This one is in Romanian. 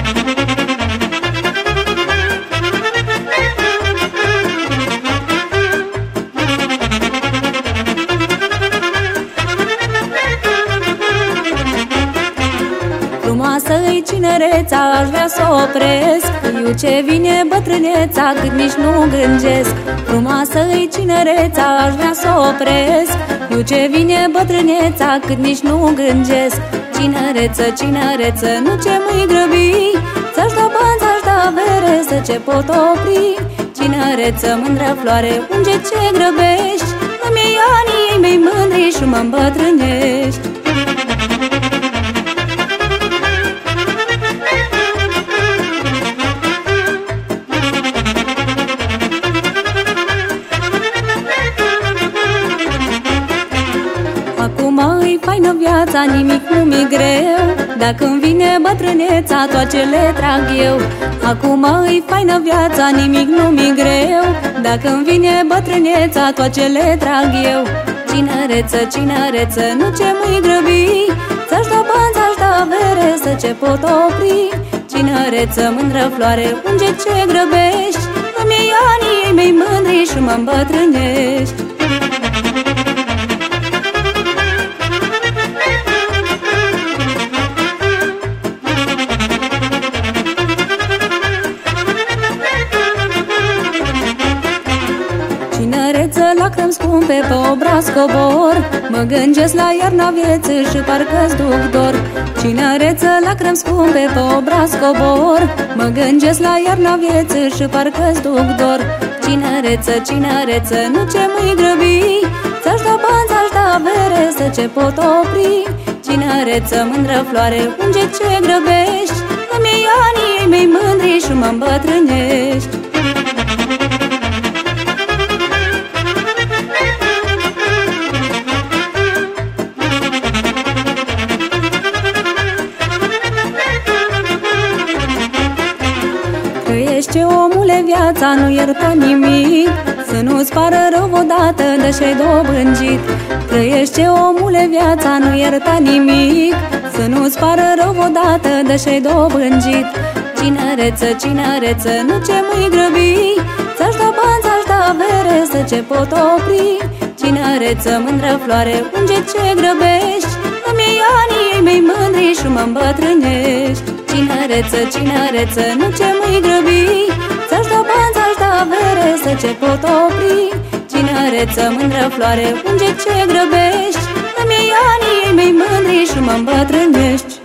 Frumoasă-i cinereța, aș vrea să o opresc. Eu ce vine bătrâneța, cât nici nu gândesc. Frumoasă-i cinereța, aș vrea să o opresc. Eu ce vine bătrâneța, cât nici nu gândesc. Cinereță, cinereță, nu ce mă-i grăbi, ți-aș da bani, ți-aș da avere, să ce pot opri. Cinereță, mândră floare, unge ce grăbești, îmi iei anii ei mei mândri și mă îmbătrânești. Acum-i faină viața, nimic nu mi greu. Dacă-mi vine bătrâneța, toate le trag eu. Acum-i faină viața, nimic nu mi greu. Dacă-mi vine bătrâneța, toate le trag eu. Cinereță, cinereță, nu ce mă-i grăbi, ți-aș da bani, ți-aș da avere, să ce pot opri. Cinereță, mândră floare, unge ce grăbești, îmi iei anii ei mei mândri și mă îmbătrânești. Cinereță, lacrimi scumpe pe obraz cobor, mă gândesc la iarna vieții și parcă-ți duc dor. Cinereță, lacrimi scumpe pe obraz cobor, mă gândesc la iarna vieții și parcă-ți duc dor. Cinereță, cinereță, nu ce mă-i grăbi, ți-aș da bani, ți-aș da avere, să ce pot opri. Cinereță, mândră floare, unge ce grăbești, îmi iei anii ei mei mândri și mă îmbătrânești. Trăiește, omule, viața, nu ierta nimic, să nu-ți pară rău odată de ce-ai dobândit. Trăiește, omule, viața, nu ierta nimic, să nu-ți pară rău odată de ce-ai dobândit. Cinereță, cinereță, nu ce mă-i grăbi, ți-aș da bani, ți-aș da avere, să ce pot opri. Cinereță, mândră floare, unge ce grăbești, îmi iei anii ei mei mândri și mă îmbătrânești. Cinereță, cinereță, nu ce mă-i grăbi, ți-aș da bani, ți-aș da avere, să ce pot opri. Cinereță, mândră floare, unge ce grăbești, îmi iei anii ei mei mândri și mă îmbătrânești.